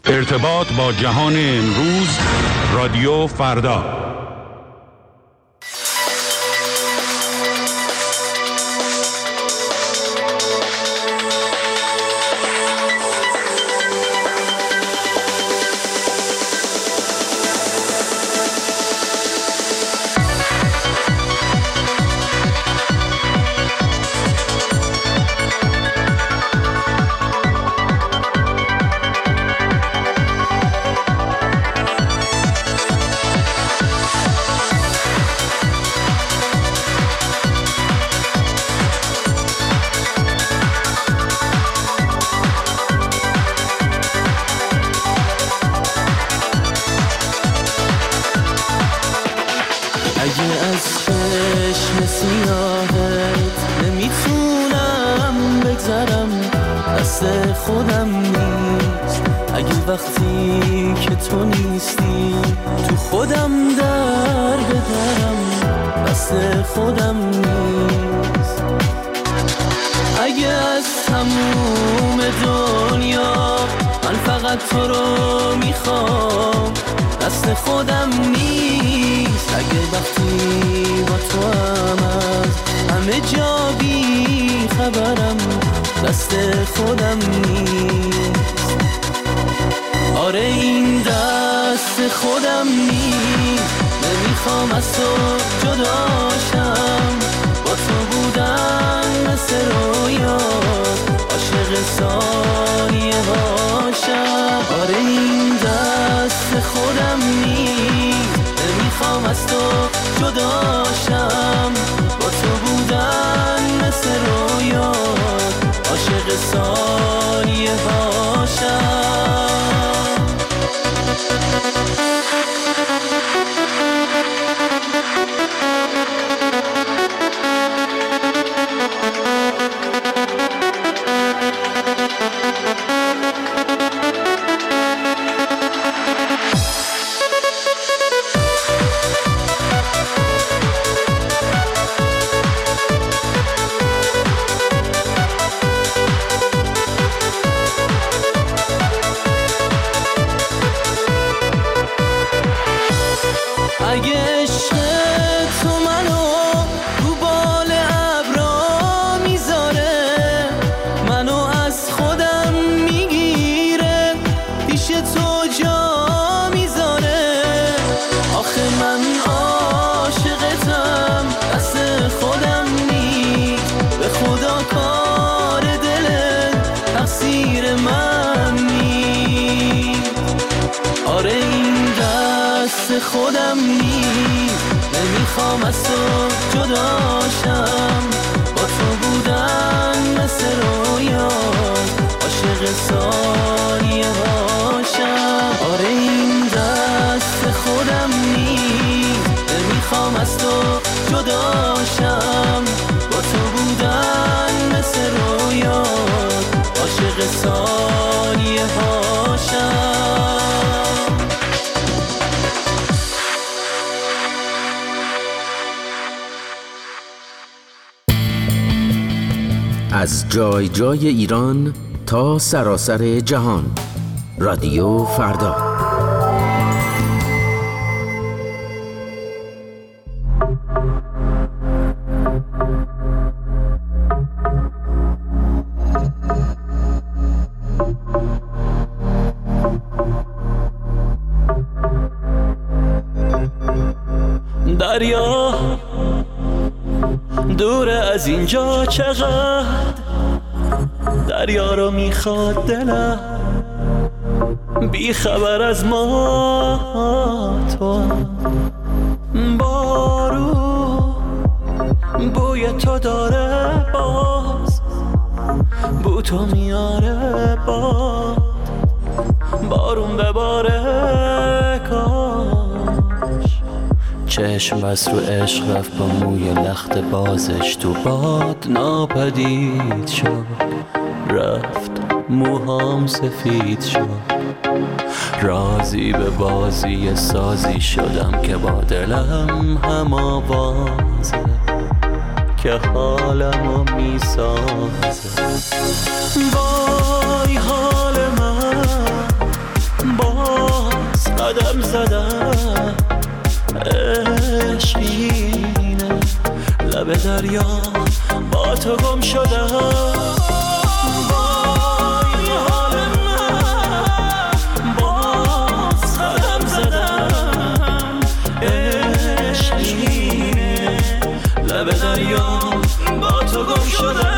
ارتباط با جهان امروز، رادیو فردا. خودم نیست اگه وقتی که تو نیستی تو خودم در بدرم دست خودم نیست اگه از تموم دنیا من فقط تو رو میخوام دست خودم نیست اگه وقتی با تو هم از همه جا بی خبرم دست خودم نیست آره این دست خودم نیست نمیخوام از تو جداشم با تو بودن مثل رویا عاشق ثانیه هاشم آره این دست خودم نیست نمیخوام از تو جداشم با تو بودن مثل رویا عاشق ثانیه هاشم خودم نیست نمیخوام از تو جداشم با تو بودن مثل رویا عاشق ثانیه هاشم آره این دست خودم نیست نمیخوام از تو جداشم با تو بودن مثل رویا عاشق ثانیه هاشم از جای جای ایران تا سراسر جهان، رادیو فردا. دریا دور از اینجا چقدر دریا رو میخواد دلم بی خبر از ما تو بارو بوی تو داره باز بو تو میاره باد بارون بباره کاش چشم بس رو عشق رفت با موی لخت بازش تو باد ناپدید شد رفت موهام سفید شد راضی به بازی سازی شدم که با دلم هم آوازه که حالمو میسازه وای حال من قدم زدم عشقینه لب دریا با تو گم شدم وای حال من باز قدم زدم عشقینه لب دریا با تو گم شدم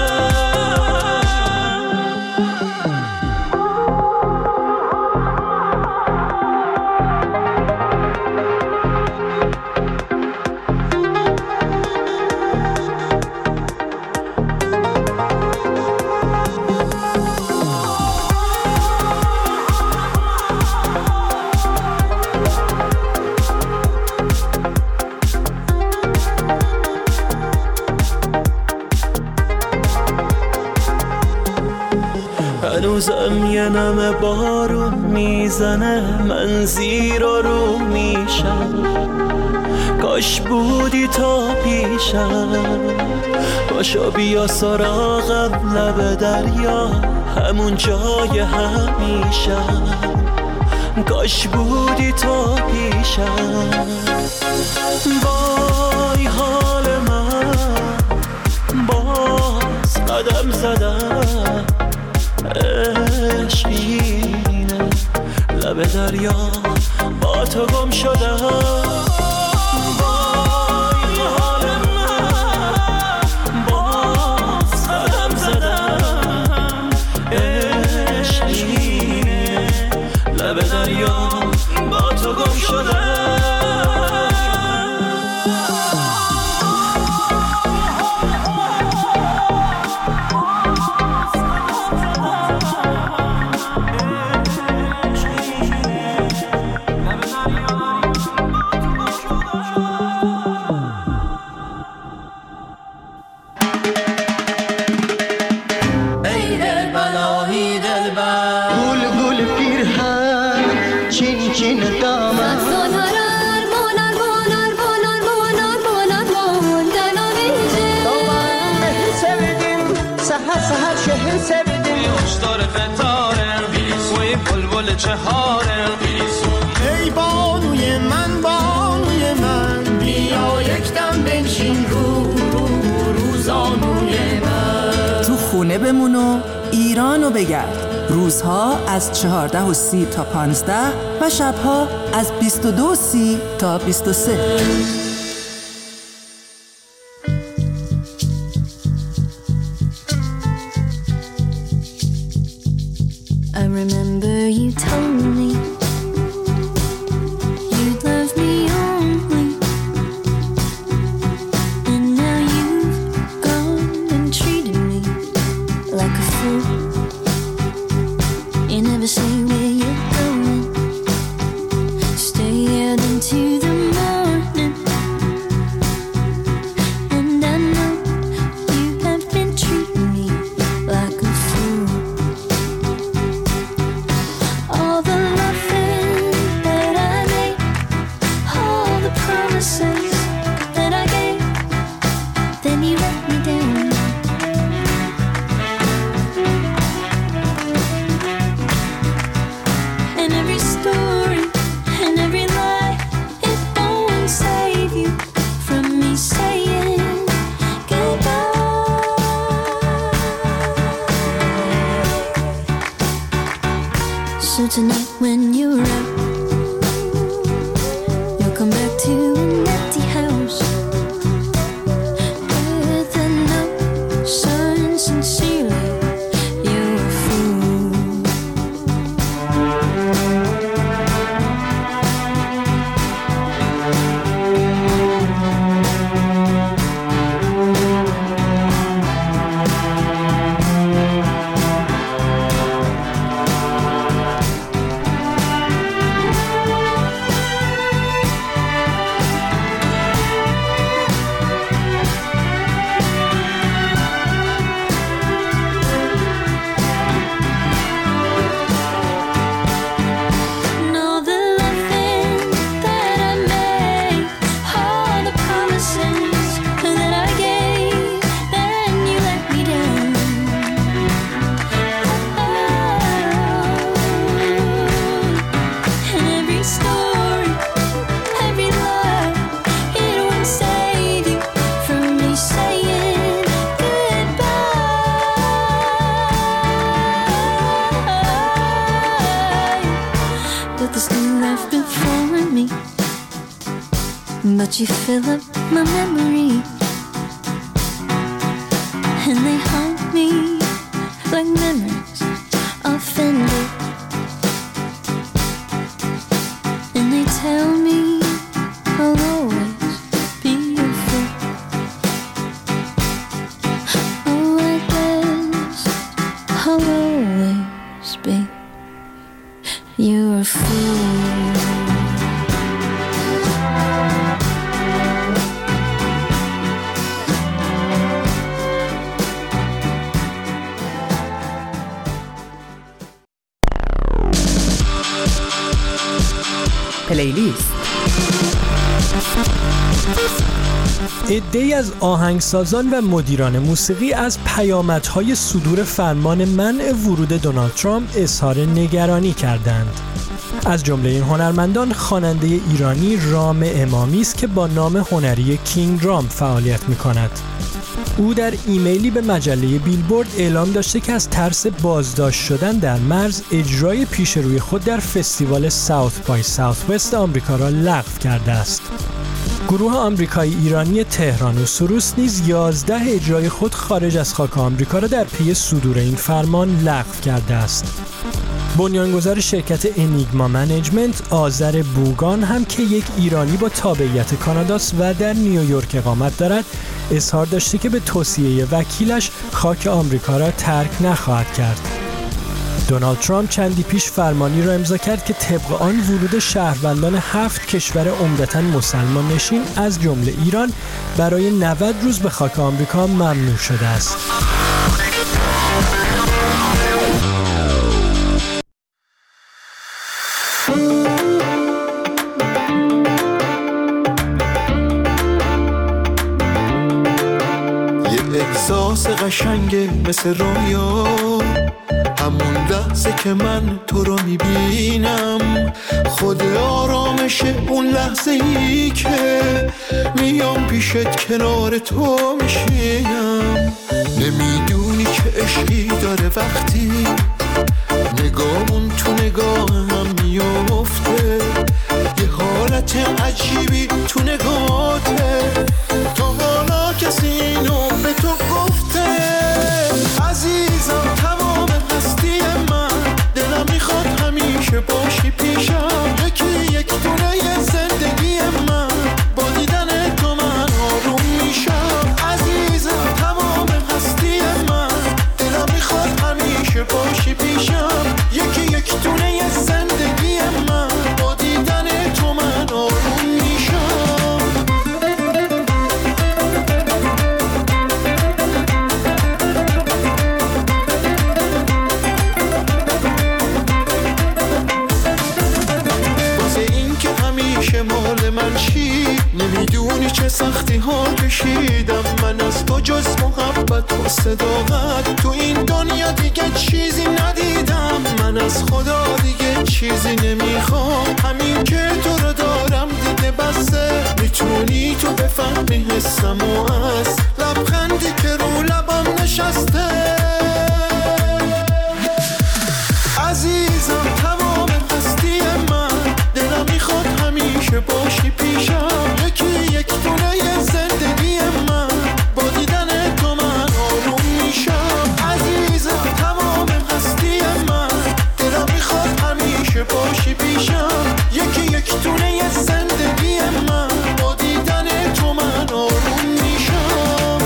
هنوزم یه نم بارون میزنه من زیر و رو میشم کاش بودی تا پیشم پاشو بیا سراغم لب دریا همون جای همیشم کاش بودی تا پیشم وای حال من باز قدم زدم عشقینه لب دریا با تو گم شدم وای حال من باز قدم زدم عشقینه لب دریا با تو گم شدم ای بانوی من بیا یک دم بنشین روزانوی من تو خونه بمون و ایرانو بگرد روزها از 14:30 تا 15 و شبها از 22:30 تا 23. I remember you told me you'd love me only, and now you've gone and treated me like a fool. You never say where you're going, stay out into the morning, and I know you have been treating me like a fool. All the loving that I made, all the promises that I gave, then you let me down. And every story and every lie, it won't save you from me saying goodbye. So tonight when you're out, you'll come back to an empty house with a note signed sincerely, you're a fool. but you fill up my memory, and they haunt me like memories offended, and they tell me I'll always be your fool. Oh, I guess I'll always be your fool. پلیلیست. عده‌ای از آهنگسازان و مدیران موسیقی از پیامدهای صدور فرمان منع ورود دونالد ترامپ اظهار نگرانی کردند. از جمله این هنرمندان خواننده ایرانی رام امامی است که با نام هنری کینگ رام فعالیت می‌کند. او در ایمیلی به مجله بیلبورد اعلام داشته که از ترس بازداشت شدن در مرز اجرای پیش روی خود در فستیوال ساوت بای ساوت وست آمریکا را لغو کرده است. گروه آمریکایی ایرانی تهران و سروس نیز 11 اجرای خود خارج از خاک آمریکا را در پی صدور این فرمان لغو کرده است. بنیانگذار شرکت انیگما منیجمنت آذر بوگان هم که یک ایرانی با تابعیت کاناداست و در نیویورک اقامت دارد اظهار داشته که به توصیه وکیلش خاک آمریکا را ترک نخواهد کرد. دونالد ترامپ چندی پیش فرمانی را امضا کرد که طبق آن ورود شهروندان 7 کشور عمدتاً مسلمان نشین از جمله ایران برای 90 روز به خاک آمریکا ممنوع شده است. احساس قشنگه مثل رویا، همون لحظه که من تو رو میبینم، خود آرامشه اون لحظه ای که میام پیشت کنار تو میشینم. نمیدونی که عشقی داره وقتی نگامون تو نگاه هم میفته، یه حالت عجیبی تو نگاهته، تا حالا کسی اینو به تو گفته؟ عزیزم تمام هستی من، دلم میخواد همیشه باشی پیشم، یکی یک دونه زندگی من، با دیدن تو من آروم میشم. عزیزم تمام هستی من، دلم میخواد همیشه باشی پیشم، یکی یک دونه زندگی من، با دیدن تو من آروم میشم. مال من چی نمیدونی چه سختی ها کشیدم من از تو، جز محبت و صداقت تو این دنیا دیگه چیزی ندیدم. من از خدا دیگه چیزی نمیخوام، همین که تو رو دارم دیگه بسه. میتونی تو بفهمی حسم و از لبخندی که رو لبم نشسته. عزیزم تمام هستی من، دلم میخواد همیشه باشی پیشم، یکی یک دونه زندگی من، با دیدن تو من آروم میشم. عزیزم تمام هستی من، دلم میخواد همیشه باشی پیشم، یکی یک دونه زندگی من، با دیدن تو من آروم میشم.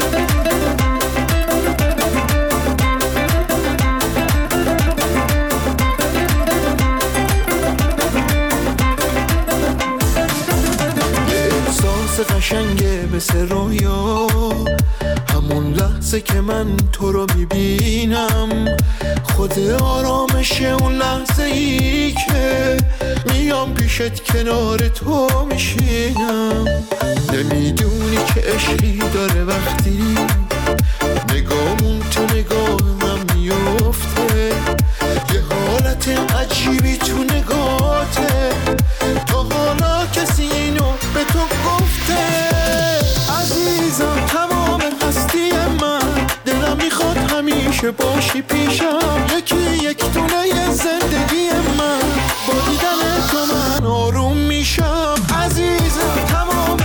قشنگه مثل رویا، همون لحظه که من تو رو میبینم، خود آرامشه اون لحظه ای که میام پیشت کنار تو میشینم. نمیدونی که عشقی داره وقتی نگامون تو نگاهم میفته، یه حالت عجیبی تو نگاهته، تا حالا کسی اینو به تو گفته؟ عزیزم تمام هستی من، دلم میخواد همیشه باشی پیشم، یکی یک دونه زندگی من، با دیدن تو من آروم میشم. عزیزم تمام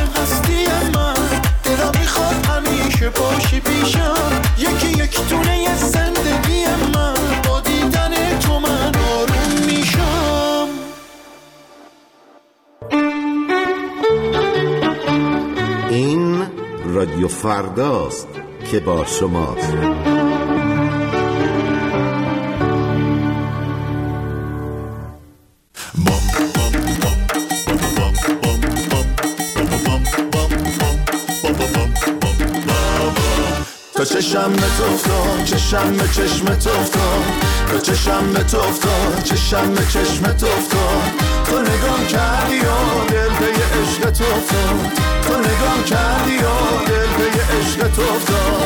رادیو فرداست که با شماست. تا چشم تو افتاد، چشم به چشم تو افتاد، تا چشم به تو افتاد، چشم به چشم تو افتاد، تو نگام کردی و دل به عشق تو افتاد، تو نگام کردی و دل به عشق تو افتاد.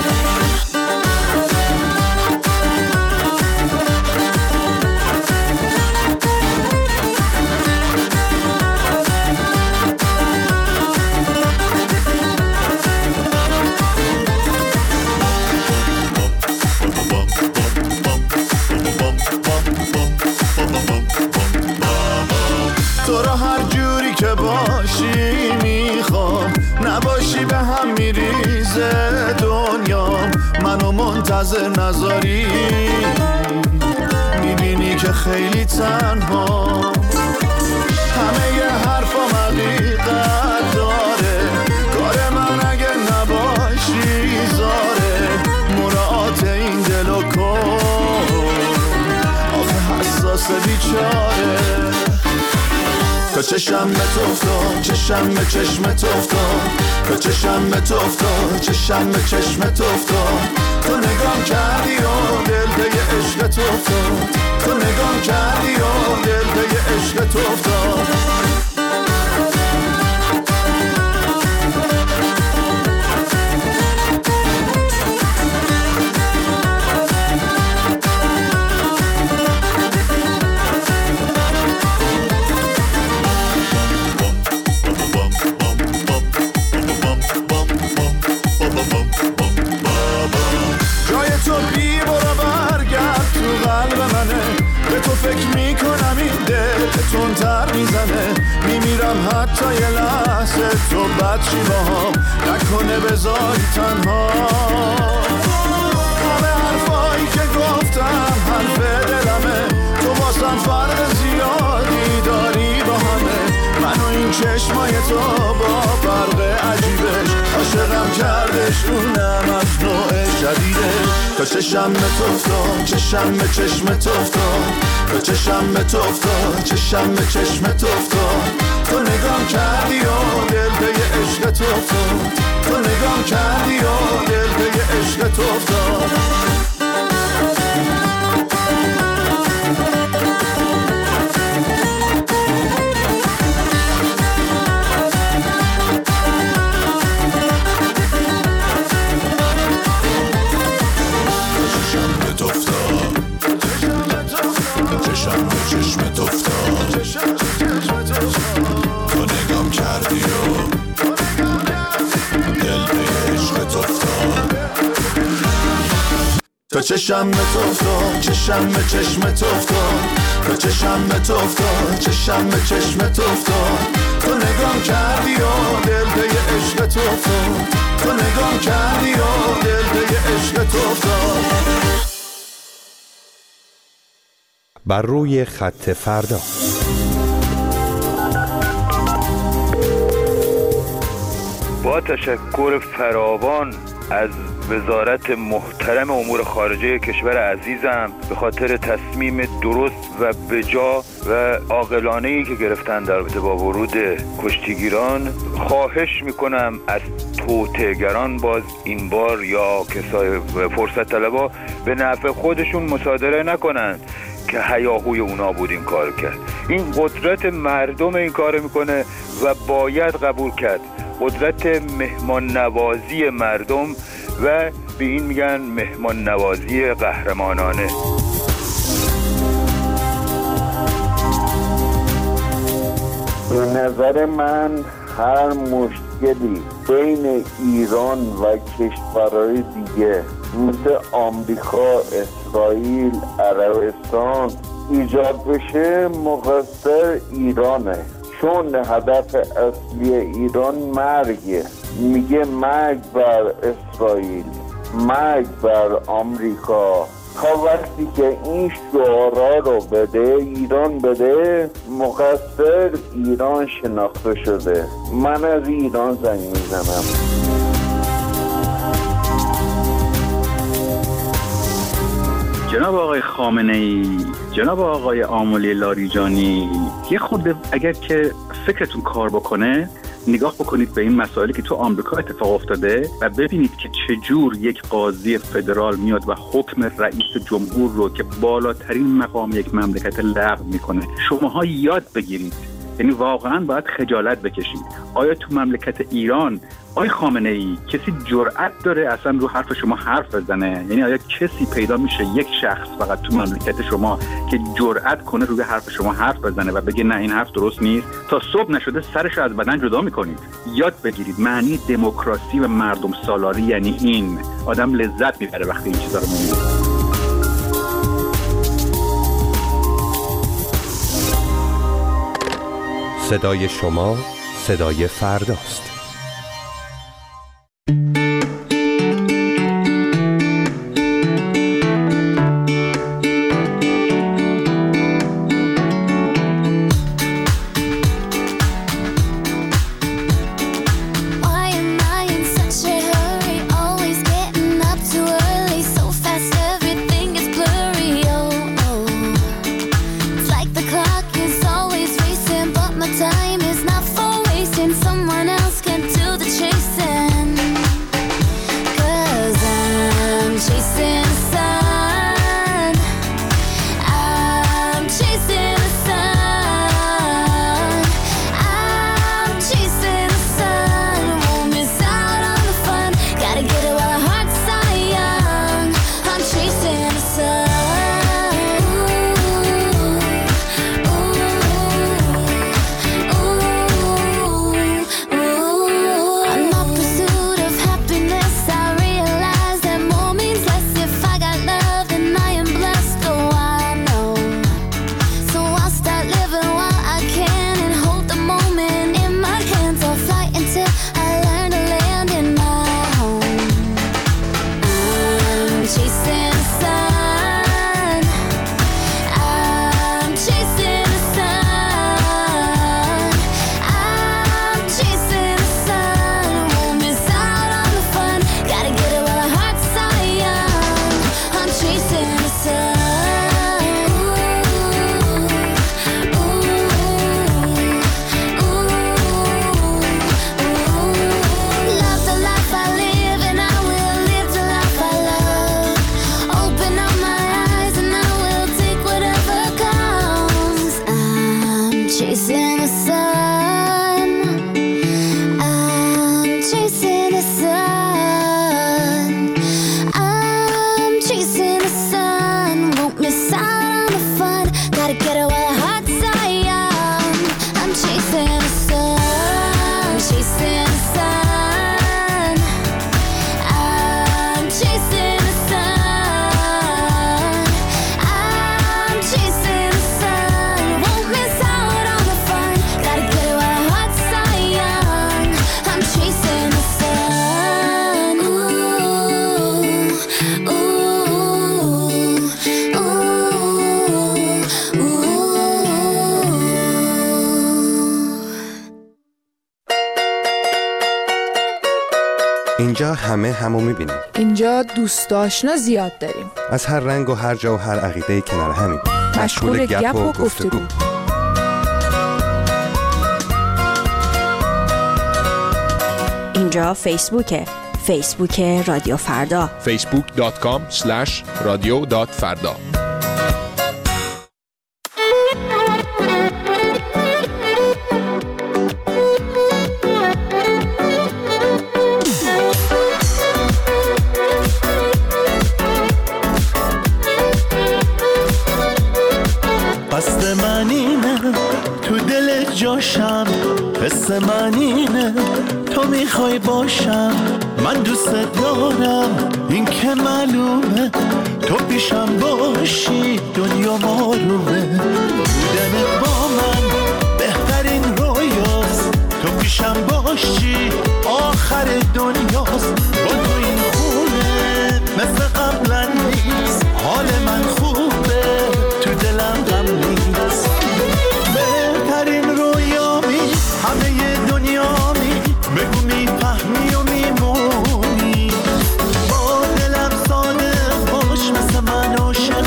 تو را هر جوری که باشی میخوام، نباشی به هم میریزه دنیا، منو منتظر نذاری، میبینی که خیلی تنها، همه ی حرفام حقیقت داره، کار من اگه نباشی زاره، مراعات این دلو کن، آخه حساس بیچاره. تا چشم به تو افتاد، چشم به چشم تو افتاد، تا چشم به تو افتاد، چشم به چشم تو افتاد، تو نگام کردی و دل به عشق تو افتاد، تو نگام کردی و دل به عشق تو افتاد. تو فکر میکنم این دل تندتر میزنه، میمیرم حتی یه لحظه تو بد چی باهام نکنه بذاری تنها. همه حرفایی که گفتم حرف دلمه، تو واسم فرق زیادی داری با همه، من و این چشمای تو با فرق عجیبش عاشقم کردش، اونم از نوع جدیده. تا چشم به تو افتاد، چشم به چشم تو افتاد، تا چشم به تو افتاد، چشم به چشم تو افتاد، تو نگام کردی و دل به عشق تو افتاد، تو نگام کردی و دل به عشق تو افتاد. تا چشم به تو افتاد، چشم به چشم تو افتاد، تا چشم به تو افتاد، چشم به چشم تو افتاد، تو نگام کردی و دل به عشق تو افتاد، تو نگام کردی و دل به عشق تو افتاد. بر روی خط فردا. با تشکر فراوان از وزارت محترم امور خارجه کشور عزیزم به خاطر تصمیم درست و بجا و عاقلانه‌ای که گرفتن در رابطه با ورود کشتیگیران، خواهش میکنم از توطئه‌گران باز این بار یا کسای فرصت طلبا به نفع خودشون مصادره نکنن که هیاهوی اونا بود این کار کرد. این قدرت مردم این کار میکنه و باید قبول کرد، قدرت مهمان نوازی مردم و به این میگن مهمان نوازی قهرمانانه. به نظر من هر مشکلی بین ایران و کشورهای دیگه مثل آمریکا، اسرائیل، عربستان ایجاد بشه مقصر ایرانه، چون هدف اصلی ایران مرگه. میگه مرگ بر اسرائیل، مرگ بر آمریکا. تا وقتی که این شعارا رو بده ایران بده، مقصر ایران شناخته شده. من از ایران زنگ میزنم. جناب آقای خامنه‌ای، جناب آقای آملی لاریجانی، یه خورده اگر که فکرتون کار بکنه نگاه بکنید به این مسائلی که تو آمریکا اتفاق افتاده و ببینید که چجور یک قاضی فدرال میاد و حکم رئیس جمهور رو که بالاترین مقام یک مملکت لغو میکنه. شماها یاد بگیرید، یعنی واقعا باید خجالت بکشید. آیا تو مملکت ایران آقای خامنه‌ای کسی جرأت داره اصلا رو حرف شما حرف بزنه؟ یعنی آیا کسی پیدا میشه، یک شخص فقط تو مملکت شما که جرأت کنه روی حرف شما حرف بزنه و بگه نه این حرف درست نیست؟ تا صبح نشده سرش از بدن جدا میکنید. یاد بگیرید معنی دموکراسی و مردم سالاری یعنی این. آدم لذت میبره وقتی این چیزا رو میبینه. صدای شما صدای فرداست. اینجا همو میبینیم. اینجا دوست آشنا زیاد داریم. از هر رنگ و هر جا و هر عقیده‌ای کنار همیم. مشغول گپ و گفتگو. اینجا فیسبوک رادیو فردا. facebook.com/radio.farda. قصد من اینه تو دل جاشم، حس من اینه تو میخوای باشم، من دوست دارم این که معلومه، تو پیشم باشی دنیا مارومه، بودنت با من بهترین رویاست، تو پیشم باشی آخر دنیاست، با تو این خونه مثل قبلا نیست، حال من خوبه تو دلم غم نیست، بهترین رویامی همه دنیامی، بگو میفهمی و میمونی، با دلم صادق باش مثل من عاشق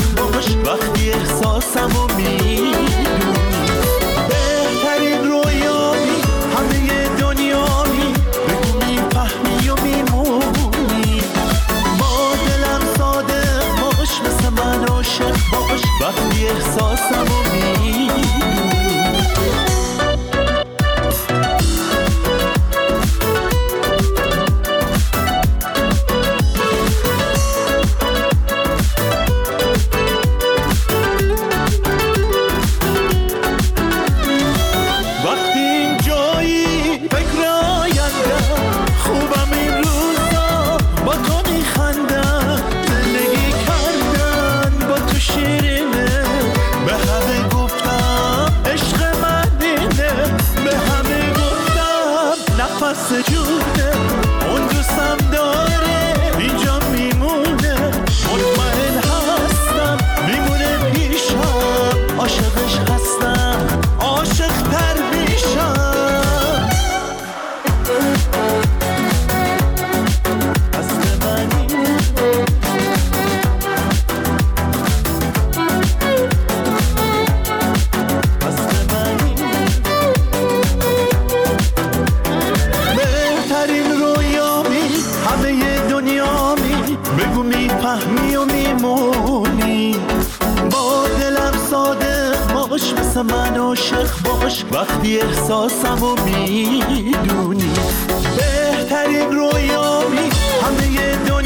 سجوده اون دوستم داره اینجا میمونه مطمئن هستم میمونه پیشم عاشقش هستم عاشق تر میشم بگو میفهمی و میمونی با دلم صادق باش مثل من عاشق باش وقتی احساسمو میدونی بهترین رویامی همه